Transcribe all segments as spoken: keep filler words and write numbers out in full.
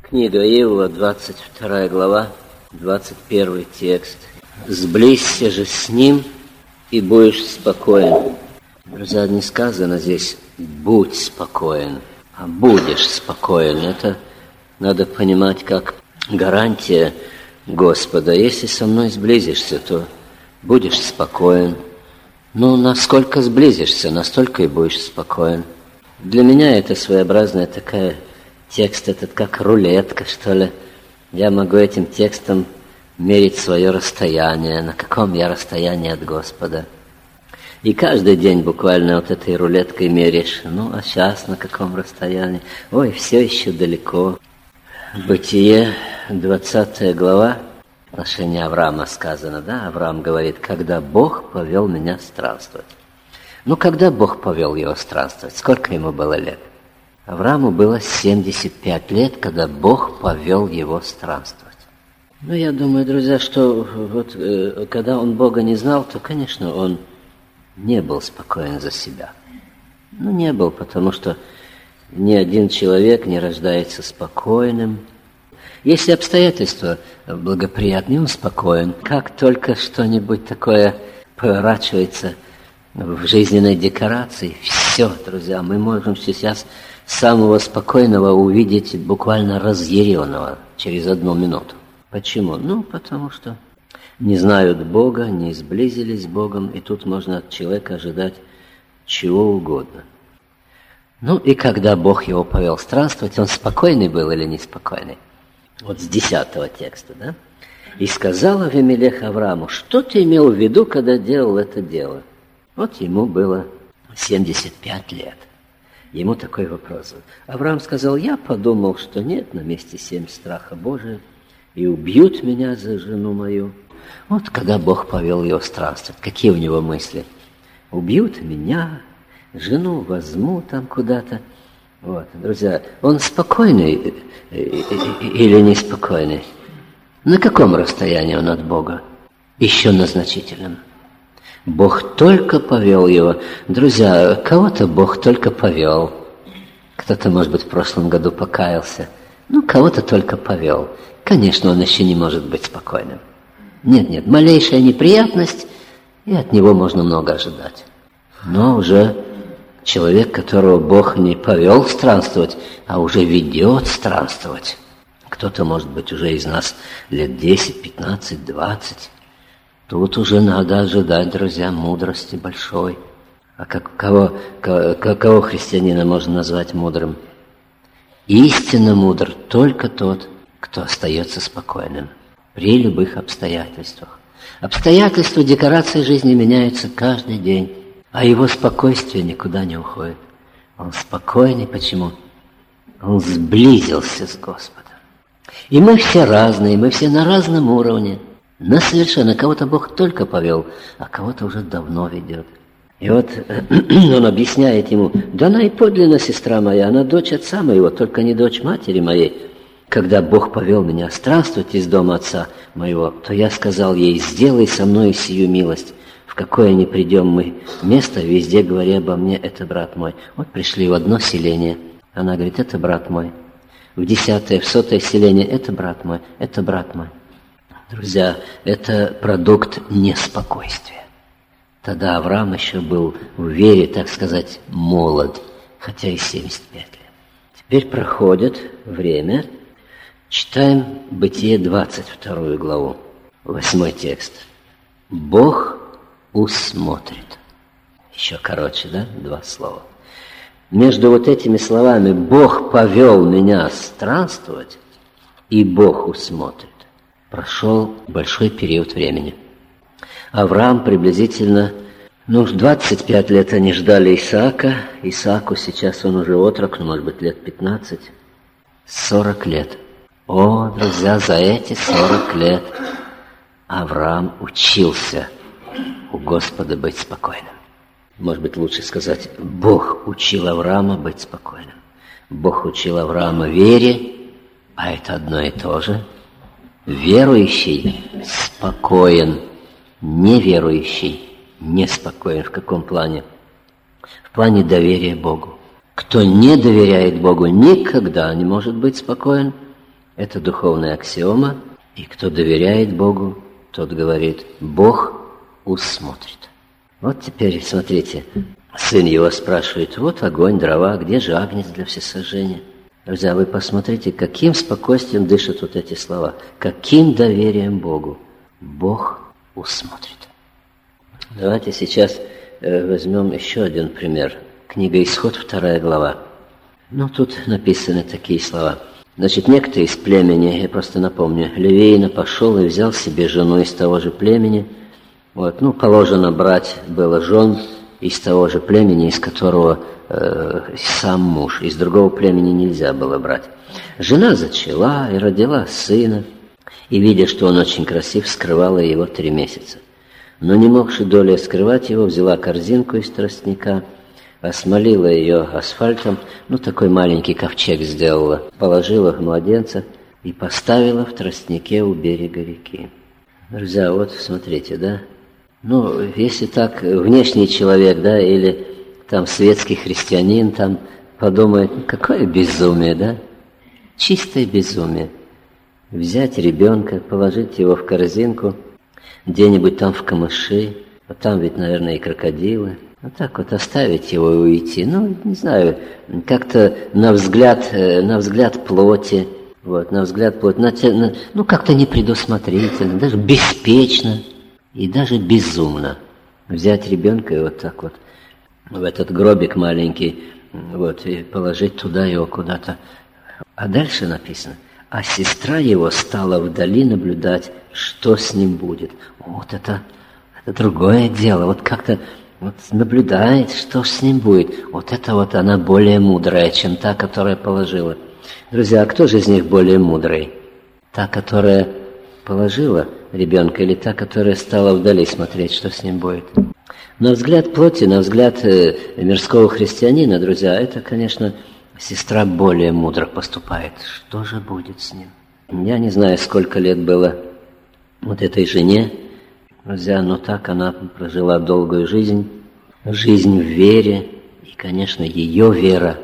Книга Иова, двадцать вторая глава, двадцать первый текст. «Сблизься же с ним, и будешь спокоен». Друзья, не сказано здесь «будь спокоен», а «будешь спокоен». Это надо понимать как гарантия Господа. Если со мной сблизишься, то будешь спокоен. Ну, насколько сблизишься, настолько и будешь спокоен. Для меня это своеобразная такая текст, этот как рулетка, что ли. Я могу этим текстом мерить свое расстояние, на каком я расстоянии от Господа. И каждый день буквально вот этой рулеткой меряешь. Ну, а сейчас на каком расстоянии? Ой, все еще далеко. Бытие, двадцатая глава, в отношении Авраама сказано, да? Авраам говорит, когда Бог повел меня странствовать. Ну, когда Бог повел его странствовать? Сколько ему было лет? Аврааму было семьдесят пять лет, когда Бог повел его странствовать. Ну, я думаю, друзья, что вот э, когда он Бога не знал, то, конечно, он не был спокоен за себя. Ну, не был, потому что ни один человек не рождается спокойным. Если обстоятельства благоприятные, он спокоен. Как только что-нибудь такое поворачивается в жизненной декорации, все, друзья, мы можем сейчас самого спокойного увидеть буквально разъяренного через одну минуту. Почему? Ну, потому что не знают Бога, не сблизились с Богом, и тут можно от человека ожидать чего угодно. Ну, и когда Бог его повел странствовать, он спокойный был или неспокойный? Вот с десятого текста, да? «И сказал Авимелех Аврааму, что ты имел в виду, когда делал это дело?» Вот ему было семьдесят пять лет. Ему такой вопрос. Авраам сказал, я подумал, что нет на месте семь страха Божия, и убьют меня за жену мою. Вот когда Бог повел его странствовать, какие у него мысли? Убьют меня, жену возьму там куда-то. Вот, друзья, он спокойный или неспокойный? На каком расстоянии он от Бога? Еще на значительном. Бог только повел его. Друзья, кого-то Бог только повел. Кто-то, может быть, в прошлом году покаялся. Ну, кого-то только повел. Конечно, он еще не может быть спокойным. Нет, нет, малейшая неприятность, и от него можно много ожидать. Но уже человек, которого Бог не повел странствовать, а уже ведет странствовать. Кто-то, может быть, уже из нас лет десять, пятнадцать, двадцать. Тут уже надо ожидать, друзья, мудрости большой. А как, кого, кого, кого христианина можно назвать мудрым? Истинно мудр только тот, кто остается спокойным при любых обстоятельствах. Обстоятельства, декорации жизни меняются каждый день, а его спокойствие никуда не уходит. Он спокойный. Почему? Он сблизился с Господом. И мы все разные, мы все на разном уровне. На совершенно. Кого-то Бог только повел, а кого-то уже давно ведет. И вот он объясняет ему, да она и подлинно сестра моя, она дочь отца моего, только не дочь матери моей. Когда Бог повел меня странствовать из дома отца моего, то я сказал ей, сделай со мной сию милость. В какое ни придем мы место, везде говори обо мне, это брат мой. Вот пришли в одно селение, она говорит, это брат мой. В десятое, в сотое селение, это брат мой, это брат мой. Друзья, это продукт неспокойствия. Тогда Авраам еще был в вере, так сказать, молод, хотя и семьдесят пять лет. Теперь проходит время. Читаем Бытие двадцать вторую главу, восьмой текст. Бог усмотрит. Еще короче, да? Два слова. Между вот этими словами «Бог повел меня странствовать» и «Бог усмотрит» прошел большой период времени. Авраам приблизительно, ну, двадцать пять лет они ждали Исаака. Исааку сейчас он уже отрок, ну, может быть, лет пятнадцать. сорок лет. О, друзья, за эти сорок лет Авраам учился у Господа быть спокойным. Может быть, лучше сказать, Бог учил Авраама быть спокойным. Бог учил Авраама вере, а это одно и то же. Верующий спокоен, неверующий неспокоен. В каком плане? В плане доверия Богу. Кто не доверяет Богу, никогда не может быть спокоен. Это духовная аксиома, и кто доверяет Богу, тот говорит: Бог усмотрит. Вот теперь, смотрите, сын его спрашивает: вот огонь, дрова, где же агнец для всесожжения? Друзья, вы посмотрите, каким спокойствием дышат вот эти слова, каким доверием Богу. Бог усмотрит. Давайте сейчас э, возьмем еще один пример. Книга Исход, вторая глава. Ну, тут написаны такие слова. Значит, некто из племени, я просто напомню, Левиина пошел и взял себе жену из того же племени. Вот, ну, положено брать было жен из того же племени, из которого э, сам муж, из другого племени нельзя было брать. Жена зачала и родила сына, и, видя, что он очень красив, скрывала его три месяца. Но не могши долей скрывать его, взяла корзинку из тростника, осмолила ее асфальтом, ну, такой маленький ковчег сделала, положила в младенца и поставила в тростнике у берега реки. Друзья, вот смотрите, да? Ну, если так внешний человек, да, или там светский христианин, там подумает: ну, какое безумие, да? Чистое безумие. Взять ребенка, положить его в корзинку, где-нибудь там в камыши, а там ведь, наверное, и крокодилы. Вот так вот оставить его и уйти. Ну, не знаю, как-то на взгляд, на взгляд плоти, вот, на взгляд плоти, на, на, ну, как-то непредусмотрительно, даже беспечно и даже безумно взять ребенка и вот так вот в этот гробик маленький, вот, и положить туда его куда-то. А дальше написано: а сестра его стала вдали наблюдать, что с ним будет. Вот это, это другое дело, вот как-то вот наблюдает, что с ним будет. Вот это вот она более мудрая, чем та, которая положила. Друзья, а кто же из них более мудрый? Та, которая положила ребенка, или та, которая стала вдали смотреть, что с ним будет? На взгляд плоти, на взгляд мирского христианина, друзья, это, конечно, сестра более мудро поступает. Что же будет с ним? Я не знаю, сколько лет было вот этой жене, друзья, но так она прожила долгую жизнь, жизнь в вере, и, конечно, ее вера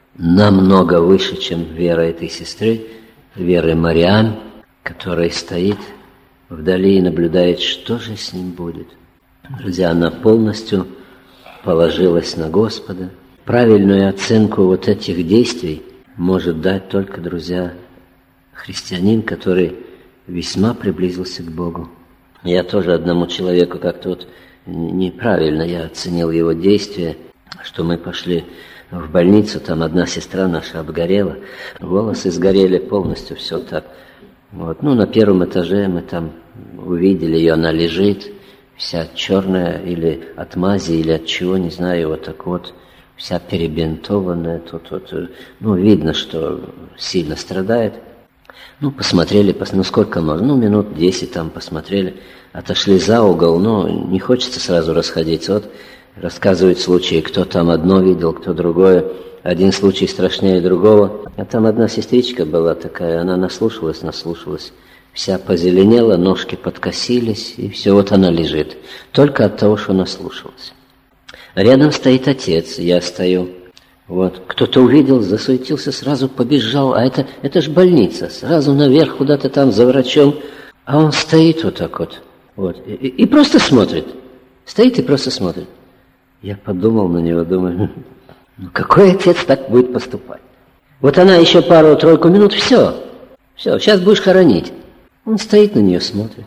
намного выше, чем вера этой сестры, веры Мариам, которая стоит вдали и наблюдает, что же с ним будет. Друзья, она полностью положилась на Господа. Правильную оценку вот этих действий может дать только, друзья, христианин, который весьма приблизился к Богу. Я тоже одному человеку как-то вот неправильно я оценил его действия, что мы пошли в больницу, там одна сестра наша обгорела, волосы сгорели полностью, все так. Вот. Ну, на первом этаже мы там увидели ее, она лежит, вся черная, или от мази, или от чего, не знаю, вот так вот, вся перебинтованная, тут вот, ну, видно, что сильно страдает. Ну, посмотрели, пос... ну, сколько можно, ну, минут десять там посмотрели, отошли за угол, но не хочется сразу расходиться. Вот рассказывают случаи, кто там одно видел, кто другое. Один случай страшнее другого. А там одна сестричка была такая, она наслушалась, наслушалась, вся позеленела, ножки подкосились, и все, вот она лежит. Только от того, что наслушалась. Рядом стоит отец, я стою. Вот, кто-то увидел, засуетился, сразу побежал, а это, это ж больница, сразу наверх куда-то там за врачом, а он стоит вот так вот, вот, и, и просто смотрит, стоит и просто смотрит. Я подумал на него, думаю, ну какой отец так будет поступать? Вот она еще пару-тройку минут, все, все, сейчас будешь хоронить. Он стоит на нее, смотрит.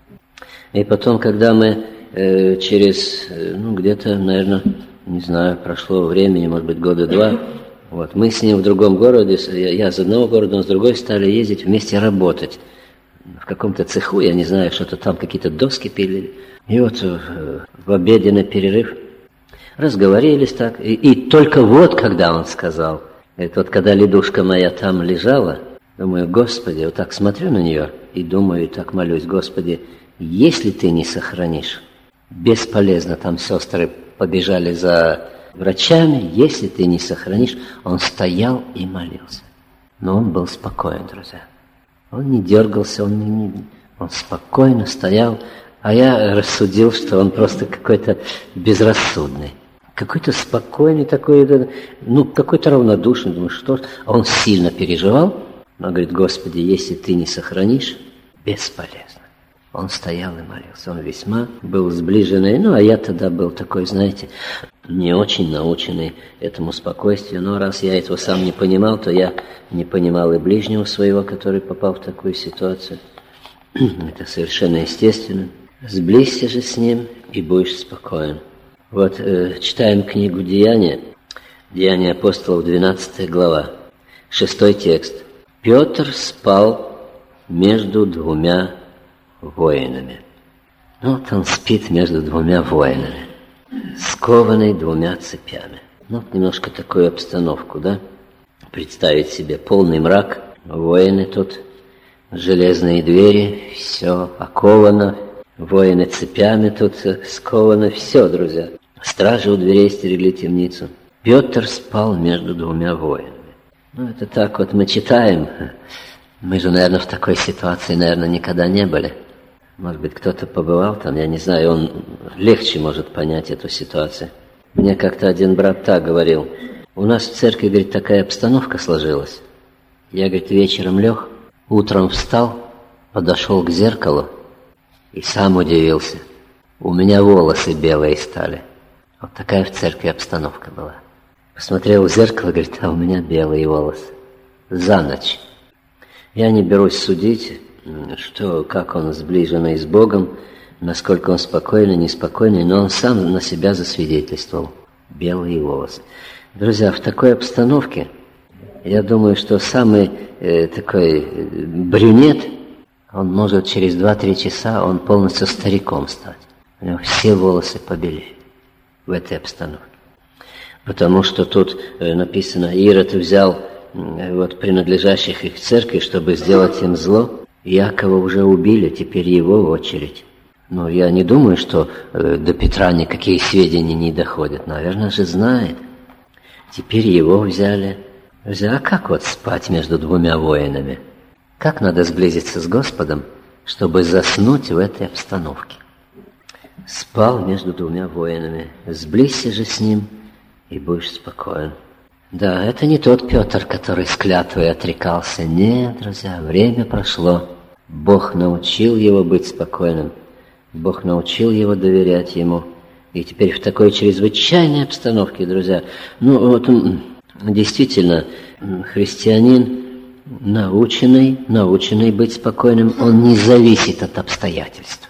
И потом, когда мы э, через, э, ну где-то, наверное, не знаю, прошло времени, может быть, года два. Вот. Мы с ним в другом городе, я из одного города, он с другой, стали ездить вместе работать. В каком-то цеху, я не знаю, что-то там, какие-то доски пилили. И вот в обеденный перерыв разговорились так. И, и только вот, когда он сказал, это вот когда Лидушка моя там лежала, думаю, Господи, вот так смотрю на нее и думаю, и так молюсь, Господи, если Ты не сохранишь, бесполезно, там сестры побежали за врачами, если ты не сохранишь. Он стоял и молился. Но он был спокоен, друзья. Он не дергался, он, не, он спокойно стоял, а я рассудил, что он просто какой-то безрассудный. Какой-то спокойный такой, ну, какой-то равнодушный, думаю, что ж. Он сильно переживал, Но говорит: Господи, если Ты не сохранишь, бесполезно. Он стоял и молился. Он весьма был сближенный. Ну, а я тогда был такой, знаете, не очень наученный этому спокойствию. Но раз я этого сам не понимал, то я не понимал и ближнего своего, который попал в такую ситуацию. Это совершенно естественно. Сблизься же с ним, и будешь спокоен. Вот э, читаем книгу «Деяния», «Деяния апостолов», двенадцатая глава, шестой текст. Петр спал между двумя воинами. Вот он спит между двумя воинами, скованный двумя цепями. Ну, немножко такую обстановку, да? Представить себе полный мрак, воины тут, железные двери, все оковано, воины цепями тут скованы, все, друзья. Стражи у дверей стерегли темницу. Петр спал между двумя воинами. Ну, это так вот мы читаем. Мы же, наверное, в такой ситуации, наверное, никогда не были. Может быть, кто-то побывал там, я не знаю, он легче может понять эту ситуацию. Мне как-то один брат так говорил: у нас в церкви, говорит, такая обстановка сложилась. Я, говорит, вечером лег, утром встал, подошел к зеркалу и сам удивился. У меня волосы белые стали. Вот такая в церкви обстановка была. Посмотрел в зеркало, говорит, а у меня белые волосы. За ночь. Я не берусь судить, что, как он сближенный с Богом, насколько он спокойный, неспокойный, но он сам на себя засвидетельствовал. Белые волосы. Друзья, в такой обстановке, я думаю, что самый э, такой брюнет, он может через два-три часа, он полностью стариком стать. У него все волосы побелеют в этой обстановке. Потому что тут э, написано, Ирод взял э, вот, принадлежащих их церкви, чтобы сделать им зло. Якова уже убили, теперь его очередь. Но я не думаю, что э, до Петра никакие сведения не доходят. Наверное же знает. Теперь его взяли. А как вот спать между двумя воинами? Как надо сблизиться с Господом, чтобы заснуть в этой обстановке? Спал между двумя воинами. Сблизься же с ним, и будешь спокоен. Да, это не тот Петр, который с клятвой отрекался. Нет, друзья, время прошло. Бог научил его быть спокойным. Бог научил его доверять ему. И теперь в такой чрезвычайной обстановке, друзья, ну вот действительно, христианин, наученный, наученный быть спокойным, он не зависит от обстоятельств.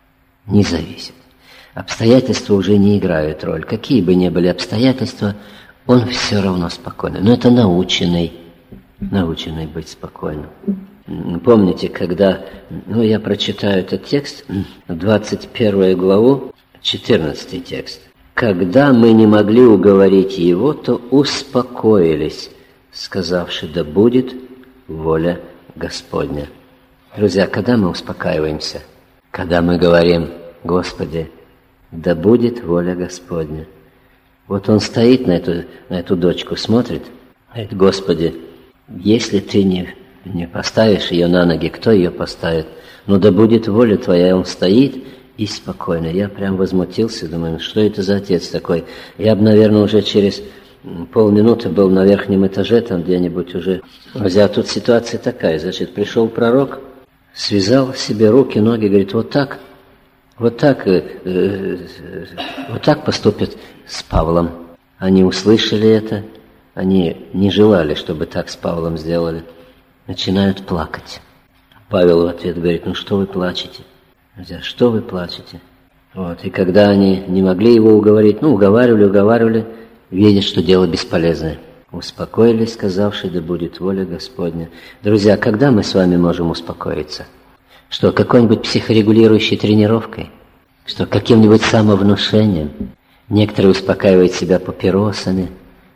Не зависит. Обстоятельства уже не играют роль. Какие бы ни были обстоятельства, он все равно спокойный. Но это наученный, наученный быть спокойным. Помните, когда, ну я прочитаю этот текст, двадцать первую главу, четырнадцатый текст. «Когда мы не могли уговорить его, то успокоились, сказавши, да будет воля Господня». Друзья, когда мы успокаиваемся? Когда мы говорим, Господи, да будет воля Господня. Вот он стоит на эту, на эту дочку, смотрит, говорит, Господи, если Ты не, не поставишь ее на ноги, кто ее поставит? Ну да будет воля Твоя. И он стоит и спокойно. Я прям возмутился, думаю, что это за отец такой? Я бы, наверное, уже через полминуты был на верхнем этаже, там где-нибудь уже. А тут ситуация такая, значит, пришел пророк, связал себе руки, ноги, говорит, вот так, вот так, э, э, вот так поступят с Павлом. Они услышали это, они не желали, чтобы так с Павлом сделали. Начинают плакать. Павел в ответ говорит, ну что вы плачете? Что вы плачете? Вот. И когда они не могли его уговорить, ну, уговаривали, уговаривали, видят, что дело бесполезное. Успокоились, сказавши, да будет воля Господня. Друзья, когда мы с вами можем успокоиться? Что, какой-нибудь психорегулирующей тренировкой? Что, каким-нибудь самовнушением? Некоторые успокаивают себя папиросами,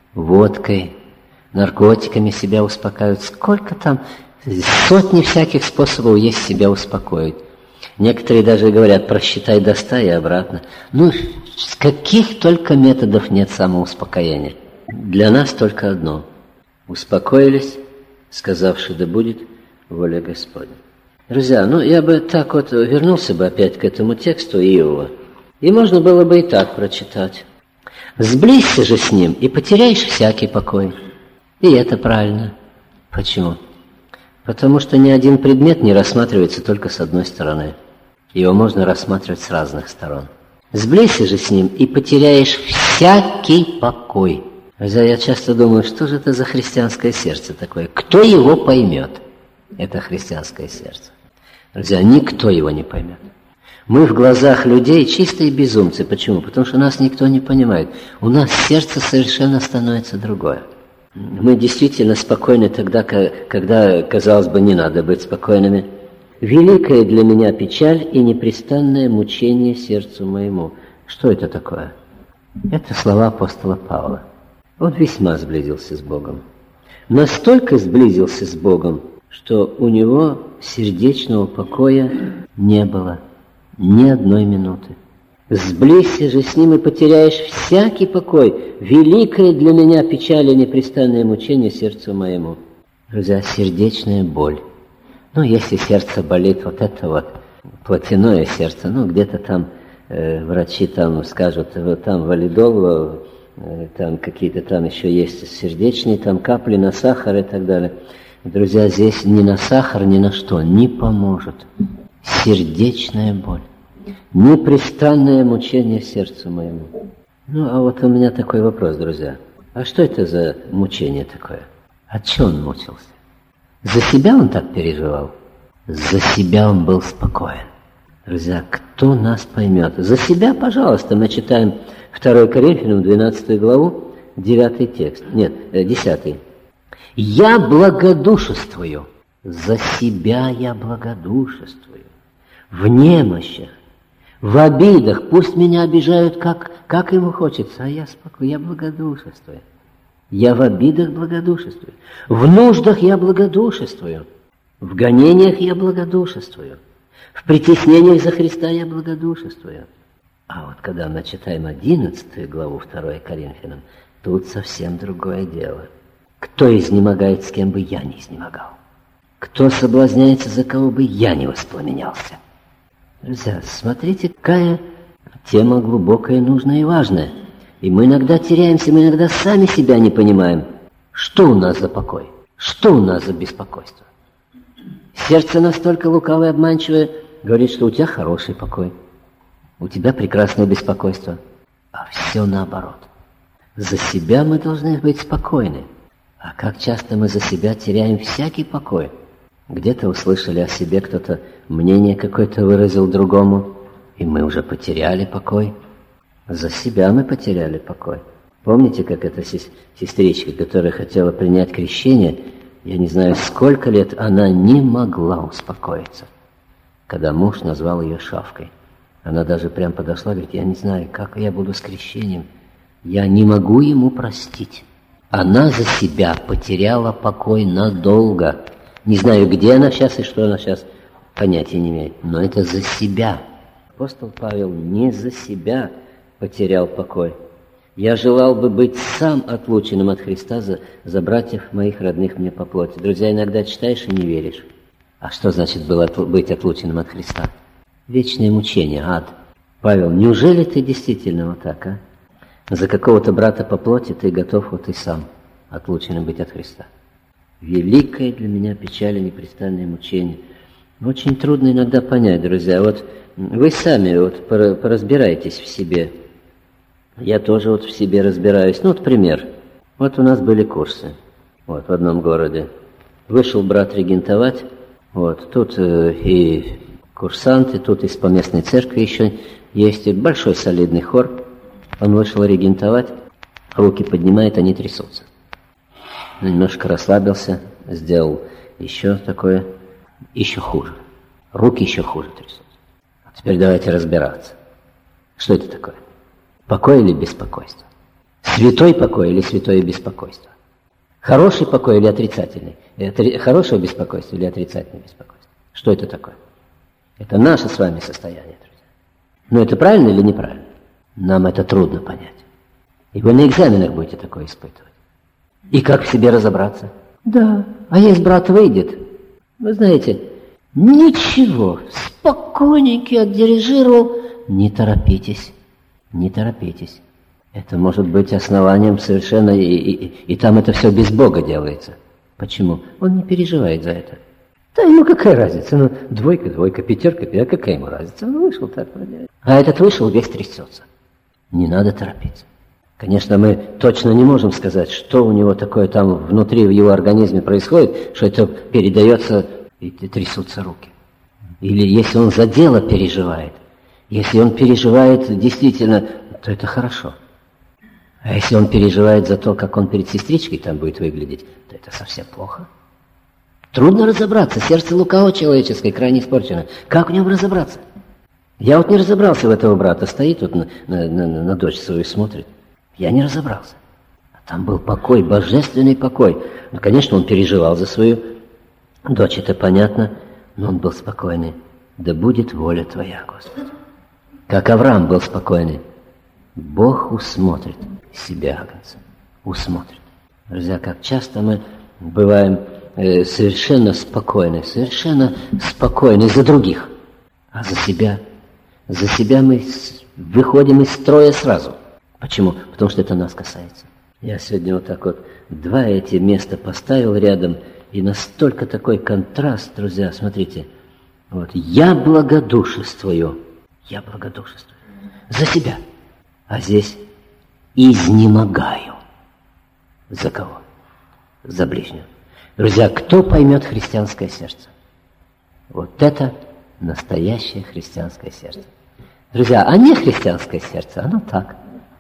водкой, наркотиками себя успокаивают. Сколько там, сотни всяких способов есть себя успокоить. Некоторые даже говорят, просчитай до ста и обратно. Ну, с каких только методов нет самоуспокоения. Для нас только одно. Успокоились, сказавши, да будет воля Господня. Друзья, ну я бы так вот вернулся бы опять к этому тексту Иова. И можно было бы и так прочитать. Сблизься же с ним, и потеряешь всякий покой. И это правильно. Почему? Потому что ни один предмет не рассматривается только с одной стороны. Его можно рассматривать с разных сторон. Сблизься же с ним и потеряешь всякий покой. Я часто думаю, что же это за христианское сердце такое? Кто его поймет? Это христианское сердце. Друзья, никто его не поймет. Мы в глазах людей чистые безумцы. Почему? Потому что нас никто не понимает. У нас сердце совершенно становится другое. Мы действительно спокойны тогда, когда, казалось бы, не надо быть спокойными. «Великая для меня печаль и непрестанное мучение сердцу моему». Что это такое? Это слова апостола Павла. Он весьма сблизился с Богом. Настолько сблизился с Богом, что у него сердечного покоя не было ни одной минуты. «Сблизься же с ним и потеряешь всякий покой. Великая для меня печаль и непрестанное мучение сердцу моему». Друзья, сердечная боль. Ну, если сердце болит, вот это вот плотяное сердце, ну, где-то там э, врачи там скажут, вот там валидол, э, там какие-то там еще есть сердечные, там капли на сахар и так далее. Друзья, здесь ни на сахар, ни на что не поможет. Сердечная боль. Непрестанное мучение сердцу моему. Ну, а вот у меня такой вопрос, друзья. А что это за мучение такое? От чего он мучился? За себя он так переживал? За себя он был спокоен. Друзья, кто нас поймет? За себя, пожалуйста, мы читаем второе Коринфянам, двенадцатую главу, девятый текст. Нет, десятый. «Я благодушествую, за себя я благодушествую, в немощах, в обидах, пусть меня обижают, как, как ему хочется, а я спокойно, я благодушествую». Я в обидах благодушествую, в нуждах я благодушествую, в гонениях я благодушествую, в притеснениях за Христа я благодушествую. А вот когда мы читаем одиннадцатую главу второе Коринфянам, тут совсем другое дело. Кто изнемогает, с кем бы я не изнемогал? Кто соблазняется, за кого бы я не воспламенялся? Друзья, смотрите, какая тема глубокая, нужная и важная. И мы иногда теряемся, мы иногда сами себя не понимаем. Что у нас за покой? Что у нас за беспокойство? Сердце настолько лукавое и обманчивое, говорит, что у тебя хороший покой, у тебя прекрасное беспокойство. А все наоборот. За себя мы должны быть спокойны. А как часто мы за себя теряем всякий покой? Где-то услышали о себе, кто-то мнение какое-то выразил другому, и мы уже потеряли покой. За себя мы потеряли покой. Помните, как эта сестричка, которая хотела принять крещение, я не знаю, сколько лет она не могла успокоиться, когда муж назвал ее шавкой. Она даже прям подошла и говорит, я не знаю, как я буду с крещением. Я не могу ему простить. Она за себя потеряла покой надолго. Не знаю, где она сейчас и что она сейчас, понятия не имеет. Но это за себя. Апостол Павел не за себя потерял покой. Я желал бы быть сам отлученным от Христа за, за братьев моих родных мне по плоти. Друзья, иногда читаешь и не веришь. А что значит было быть отлученным от Христа? Вечное мучение, ад. Павел, неужели ты действительно вот так, а? За какого-то брата по плоти ты готов вот и сам отлученным быть от Христа. Великое для меня печаль и непрестанное мучение. Очень трудно иногда понять, друзья. Вот вы сами вот поразбирайтесь в себе. Я тоже вот в себе разбираюсь. Ну вот пример. Вот у нас были курсы. Вот в одном городе. Вышел брат регентовать. Вот тут э, и курсанты, тут из поместной церкви еще есть. И большой солидный хор. Он вышел регентовать. Руки поднимает, они трясутся. Немножко расслабился. Сделал еще такое. Еще хуже. Руки еще хуже трясутся. А теперь давайте разбираться. Что это такое? Покой или беспокойство? Святой покой или святое беспокойство? Хороший покой или отрицательный? Это хорошее беспокойство или отрицательное беспокойство? Что это такое? Это наше с вами состояние, друзья. Но это правильно или неправильно? Нам это трудно понять. И вы на экзаменах будете такое испытывать. И как в себе разобраться? Да, а если брат выйдет, вы знаете, ничего, спокойненький отдирижировал, не торопитесь. Не торопитесь. Это может быть основанием совершенно, и, и, и там это все без Бога делается. Почему? Он не переживает за это. Да ему какая разница? Ну, двойка, двойка, пятерка, пятерка, какая ему разница? Он вышел так. А этот вышел, весь трясется. Не надо торопиться. Конечно, мы точно не можем сказать, что у него такое там внутри в его организме происходит, что это передается, и трясутся руки. Или если он за дело переживает, если он переживает действительно, то это хорошо. А если он переживает за то, как он перед сестричкой там будет выглядеть, то это совсем плохо. Трудно разобраться, сердце лукаво человеческое крайне испорчено. Как в нем разобраться? Я вот не разобрался в этого брата, стоит вот на, на, на, на дочь свою и смотрит. Я не разобрался. А там был покой, божественный покой. Ну, конечно, он переживал за свою дочь, это понятно, но он был спокойный. Да будет воля Твоя, Господи. Как Авраам был спокойный. Бог усмотрит себя, агнца. Усмотрит. Друзья, как часто мы бываем э, совершенно спокойны, совершенно спокойны за других, а за себя. За себя мы выходим из строя сразу. Почему? Потому что это нас касается. Я сегодня вот так вот два эти места поставил рядом, и настолько такой контраст, друзья, смотрите. Вот, я благодушествую, я благодушествую за себя, а здесь изнемогаю. За кого? За ближнего. Друзья, кто поймет христианское сердце? Вот это настоящее христианское сердце. Друзья, а не христианское сердце, оно так.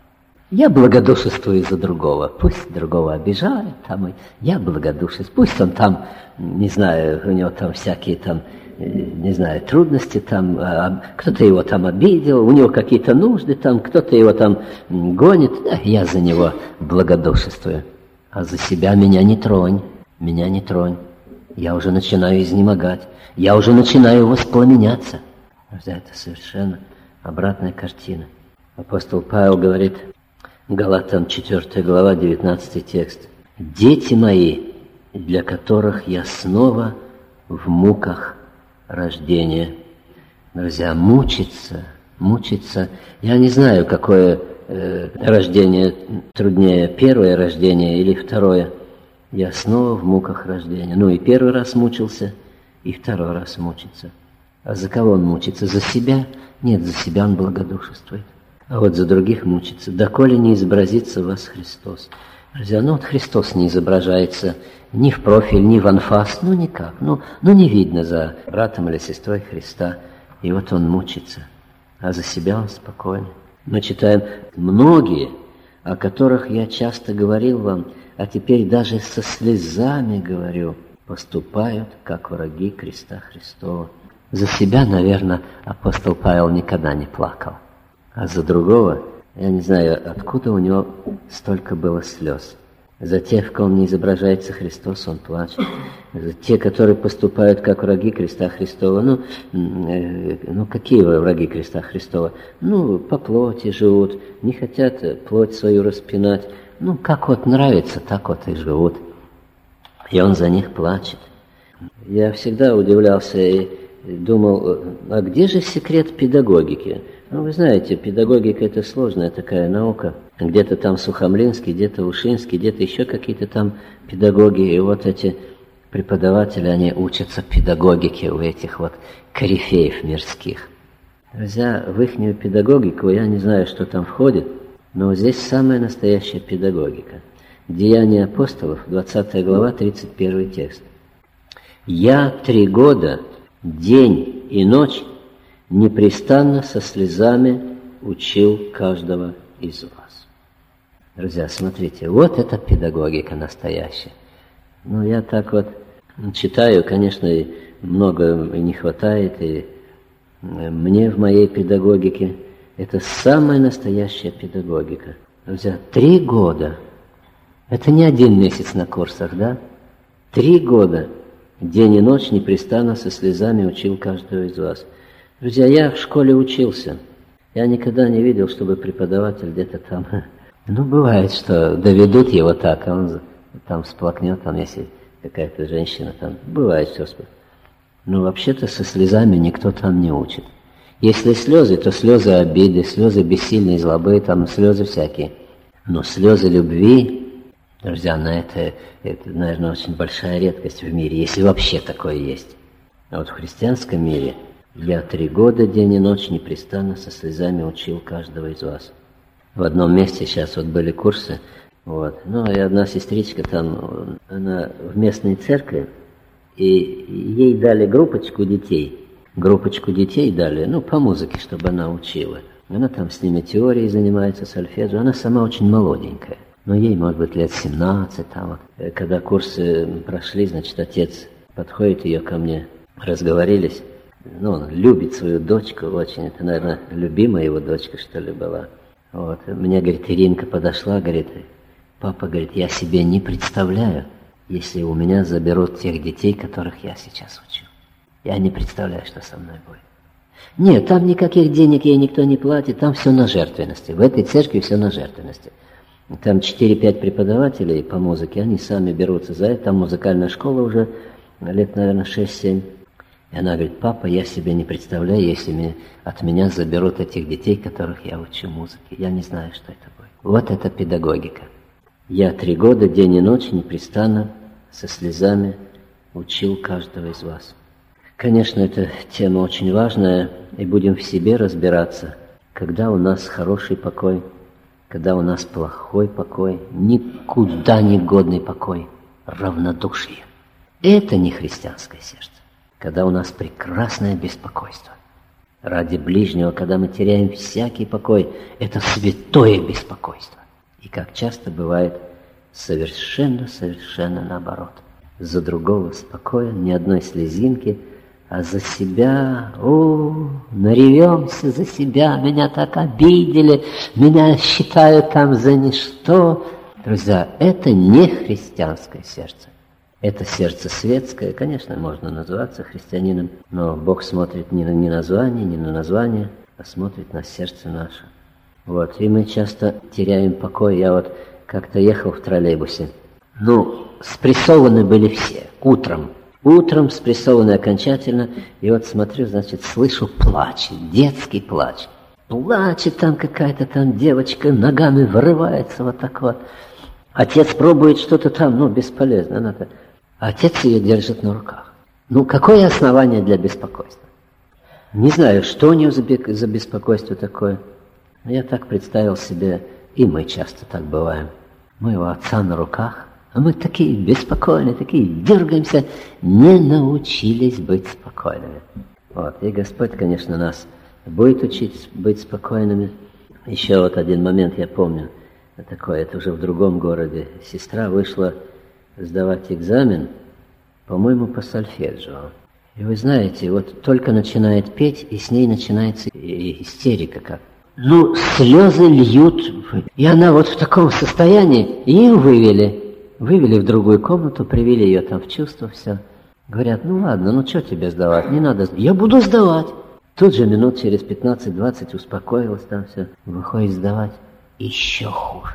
Я благодушествую за другого, пусть другого обижают, там, и я благодушествую, пусть он там, не знаю, у него там всякие там, не знаю, трудности там, а, кто-то его там обидел, у него какие-то нужды там, кто-то его там гонит, да, я за него благодушествую, а за себя меня не тронь, меня не тронь, я уже начинаю изнемогать, я уже начинаю воспламеняться. Друзья, это совершенно обратная картина. Апостол Павел говорит, Галатам четвёртая глава, девятнадцатый текст. «Дети мои, для которых я снова в муках рождения». Друзья, мучиться, мучиться. Я не знаю, какое э, рождение труднее, первое рождение или второе. Я снова в муках рождения. Ну и первый раз мучился, и второй раз мучится. А за кого он мучится? За себя? Нет, за себя он благодушествует. А вот за других мучится. «Доколе не изобразится в вас Христос». Друзья, ну вот Христос не изображается ни в профиль, ни в анфас, ну никак. Ну, ну не видно за братом или сестрой Христа. И вот он мучится. А за себя он спокойный. Мы читаем «многие, о которых я часто говорил вам, а теперь даже со слезами говорю, поступают, как враги креста Христова». За себя, наверное, апостол Павел никогда не плакал. А за другого, я не знаю, откуда у него столько было слез. За тех, в ком не изображается Христос, он плачет. За те, которые поступают как враги креста Христова. Ну, э, ну какие враги креста Христова? Ну, по плоти живут, не хотят плоть свою распинать. Ну, как вот нравится, так вот и живут. И он за них плачет. Я всегда удивлялся и думал, а где же секрет педагогики? Ну, вы знаете, педагогика – это сложная такая наука. Где-то там Сухомлинский, где-то Ушинский, где-то еще какие-то там педагоги. И вот эти преподаватели, они учатся педагогике у этих вот корифеев мирских. Друзья, в ихнюю педагогику, я не знаю, что там входит, но здесь самая настоящая педагогика. Деяния апостолов, двадцатая глава, тридцать первый текст. «Я три года, день и ночь, непрестанно со слезами учил каждого из вас». Друзья, смотрите, вот это педагогика настоящая. Ну, я так вот читаю, конечно, и много и не хватает, и мне в моей педагогике это самая настоящая педагогика. Друзья, три года. Это не один месяц на курсах, да? Три года, день и ночь, непрестанно со слезами учил каждого из вас. Друзья, я в школе учился. Я никогда не видел, чтобы преподаватель где-то там... Ну, бывает, что доведут его так, а он там всплакнет, там, если какая-то женщина там... Бывает все. Но вообще-то со слезами никто там не учит. Если слезы, то слезы обиды, слезы бессильной злобы, там слезы всякие. Но слезы любви, друзья, на это, это, наверное, очень большая редкость в мире, если вообще такое есть. А вот в христианском мире я три года день и ночь непрестанно со слезами учил каждого из вас. В одном месте сейчас вот были курсы, вот, ну и одна сестричка там, она в местной церкви, и ей дали группочку детей, группочку детей дали, ну, по музыке, чтобы она учила. Она там с ними теорией занимается, сольфеджио, она сама очень молоденькая. Но ей, может быть, лет семнадцать, там вот. Когда курсы прошли, значит, отец подходит ее ко мне, разговорились. Ну, он любит свою дочку очень, это, наверное, любимая его дочка, что ли, была. Вот. Мне, говорит, Иринка подошла, говорит, папа, говорит, я себе не представляю, если у меня заберут тех детей, которых я сейчас учу. Я не представляю, что со мной будет. Нет, там никаких денег ей никто не платит, там все на жертвенности. В этой церкви все на жертвенности. Там четыре-пять преподавателей по музыке, они сами берутся за это. Там музыкальная школа уже лет, наверное, шесть-семь. И она говорит, папа, я себе не представляю, если мне, от меня заберут этих детей, которых я учу музыке. Я не знаю, что это будет. Вот это педагогика. Я три года, день и ночь, непрестанно, со слезами учил каждого из вас. Конечно, эта тема очень важная, и будем в себе разбираться, когда у нас хороший покой, когда у нас плохой покой, никуда не годный покой, равнодушие. Это не христианское сердце. Когда у нас прекрасное беспокойство. Ради ближнего, когда мы теряем всякий покой, это святое беспокойство. И как часто бывает, совершенно-совершенно наоборот. За другого спокоен, ни одной слезинки, а за себя, о, наревемся за себя, меня так обидели, меня считают там за ничто. Друзья, это не христианское сердце. Это сердце светское, конечно, можно называться христианином, но Бог смотрит не на не название, не на название, а смотрит на сердце наше. Вот, и мы часто теряем покой. Я вот как-то ехал в троллейбусе. Ну, спрессованы были все, утром. Утром спрессованы окончательно, и вот смотрю, значит, слышу плач, детский плач. Плачет там какая-то там девочка, ногами вырывается вот так вот. Отец пробует что-то там, ну, бесполезно. Она-то... Отец ее держит на руках. Ну, какое основание для беспокойства? Не знаю, что у нее за, бе- за беспокойство такое. Я так представил себе, и мы часто так бываем. Моего отца на руках, а мы такие беспокойные, такие дергаемся, не научились быть спокойными. Вот. И Господь, конечно, нас будет учить быть спокойными. Еще вот один момент я помню. Такое, это уже в другом городе. Сестра вышла сдавать экзамен, по-моему, по сольфеджио. И вы знаете, вот только начинает петь, и с ней начинается истерика как. Ну, слезы льют. И она вот в таком состоянии, и ее вывели. Вывели в другую комнату, привели ее там в чувство, все. Говорят, ну ладно, ну что тебе сдавать, не надо. Я буду сдавать. Тут же минут через пятнадцать-двадцать успокоилась там все. Выходит сдавать. Еще хуже.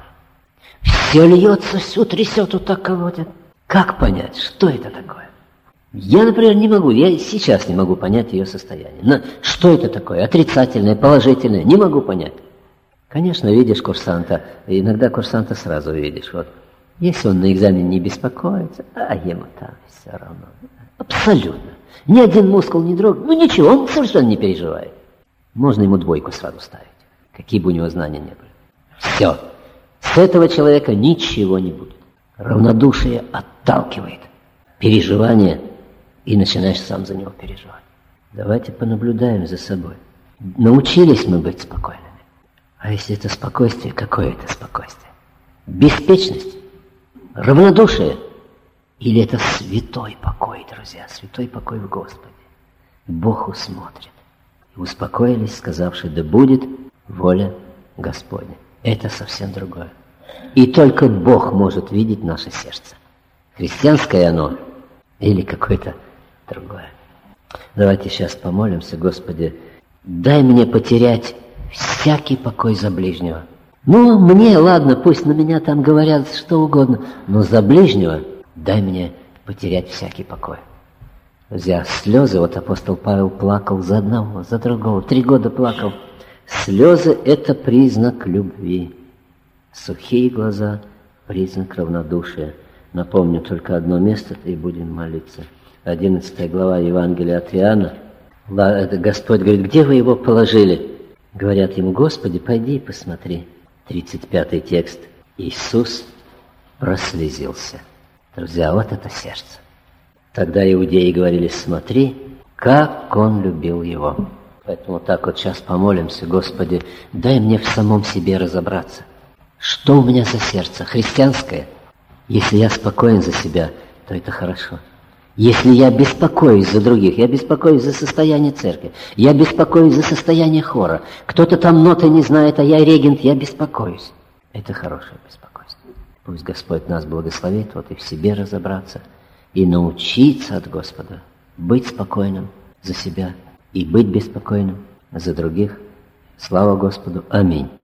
Все льется, все трясет, вот так колотит. Как понять, что это такое? Я, например, не могу, я сейчас не могу понять ее состояние. Но что это такое? Отрицательное, положительное? Не могу понять. Конечно, видишь курсанта, иногда курсанта сразу видишь. Вот. Если он на экзамене не беспокоится, а ему там все равно. Абсолютно. Ни один мускул не дрогнет. Ну ничего, он совершенно не переживает. Можно ему двойку сразу ставить, какие бы у него знания не были. Все. С этого человека ничего не будет. Равнодушие отталкивает переживание, и начинаешь сам за него переживать. Давайте понаблюдаем за собой. Научились мы быть спокойными. А если это спокойствие, какое это спокойствие? Беспечность? Равнодушие? Или это святой покой, друзья? Святой покой в Господе. Бог усмотрит. И успокоились, сказавши, да будет воля Господня. Это совсем другое. И только Бог может видеть наше сердце. Христианское оно или какое-то другое. Давайте сейчас помолимся. Господи, дай мне потерять всякий покой за ближнего. Ну, мне, ладно, пусть на меня там говорят что угодно, но за ближнего дай мне потерять всякий покой. Друзья, слезы, вот апостол Павел плакал за одного, за другого, три года плакал. Слезы – это признак любви. Сухие глаза – признак равнодушия. Напомню только одно место, и будем молиться. одиннадцатая глава Евангелия от Иоанна. Господь говорит: где вы его положили? Говорят ему: Господи, пойди и посмотри. тридцать пятый текст. Иисус прослезился. Друзья, вот это сердце. Тогда иудеи говорили: смотри, как он любил его. Поэтому так вот сейчас помолимся: Господи, дай мне в самом себе разобраться. Что у меня за сердце? Христианское? Если я спокоен за себя, то это хорошо. Если я беспокоюсь за других, я беспокоюсь за состояние церкви, я беспокоюсь за состояние хора, кто-то там ноты не знает, а я регент, я беспокоюсь. Это хорошее беспокойство. Пусть Господь нас благословит вот и в себе разобраться, и научиться от Господа быть спокойным за себя и быть беспокойным за других. Слава Господу. Аминь.